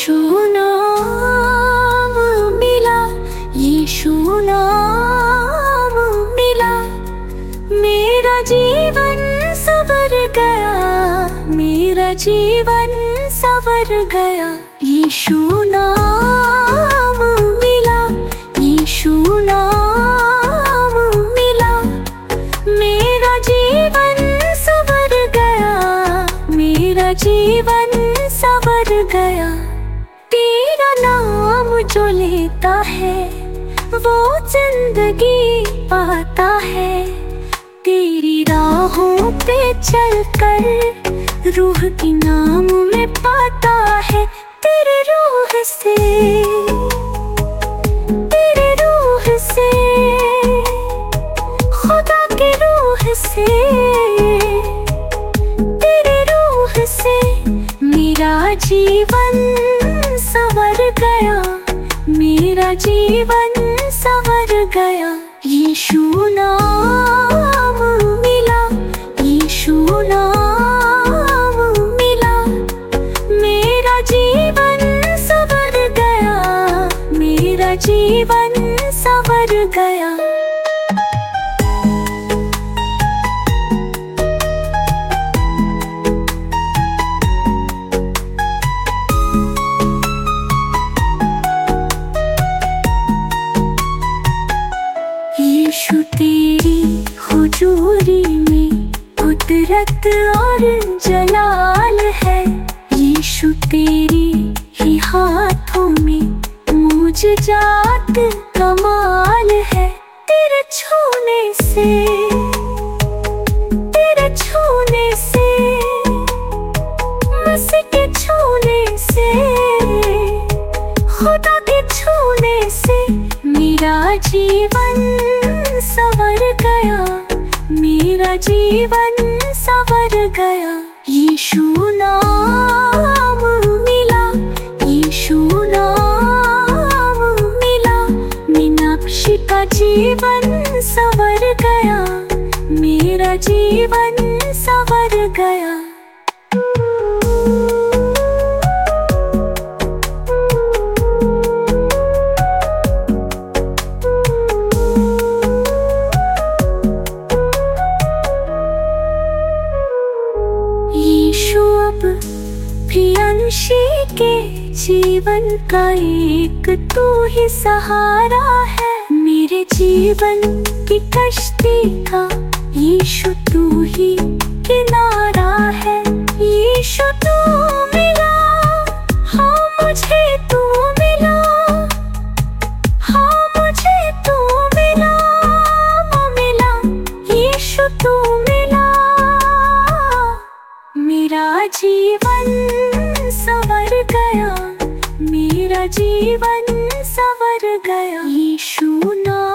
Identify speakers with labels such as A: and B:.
A: यीशु नाम मिला, यीशु नाम मिला, मेरा जीवन संवर गया, मेरा जीवन संवर गया। यीशु नाम मिला, यीशु नाम मिला, मेरा जीवन संवर गया, मेरा जीवन संवर गया। तेरा नाम जो लेता है वो जिंदगी पाता है। तेरी राहों पे चलकर रूह की नाम में पाता है। तेरे रूह से, तेरे रूह से, खुदा के रूह से, तेरे रूह से मेरा जीवन संवर गया, मेरा जीवन संवर गया। यीशु नाम मिला, यीशु नाम मिला, मेरा जीवन संवर गया, मेरा जीवन संवर गया। यीशु तेरी हुजूरी में कुदरत और जलाल है। यीशु तेरी ही हाथों में मुझजात कमाल है। तेरे छूने से, तेरे छूने से, मसीह के छूने से, खुदा के छूने से मेरा जीवन संवर गया, मेरा जीवन संवर गया। यीशु नाम मिला, यीशु नाम मिला, मीनाक्षी का जीवन संवर गया, मेरा जीवन संवर गया। यीशु अब प्रियंशी के जीवन का एक तू ही सहारा है। मेरे जीवन की कश्ती का यीशु तू ही किनारा है। यीशु तू मिला, हाँ मुझे तू मिला, हाँ मुझे तू मिला, मिला, यीशु तू मिला, मेरा जीवन संवर गया, मेरा जीवन संवर गया। यीशु नाम